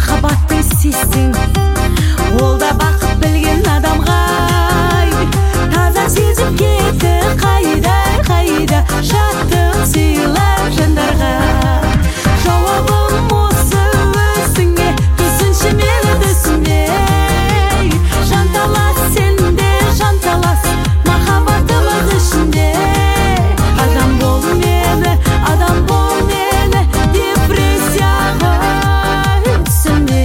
махаббатты сезсең, ол да бақыт білген адамға таза сезім кетті қайда, қайда шаттық сыйлар жандарға. Жауабым осы өзіңе, түсінші мені түсінбей. Жанталас сенде, жанталас махаббатымыз ішінде. Адам бол мені, депрессияға түсірме.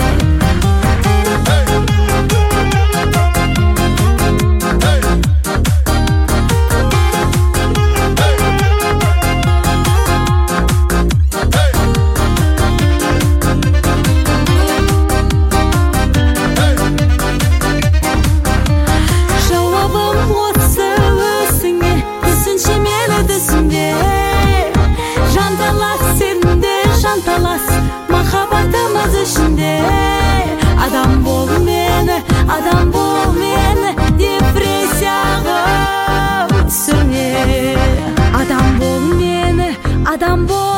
Жауабым осы өзіңе, түсінші мені түсінбе. Жанталас сенде, жанталас махаббатымыз ішінде. Адам бол мені, депрессияға түсірме. Адам бол мені,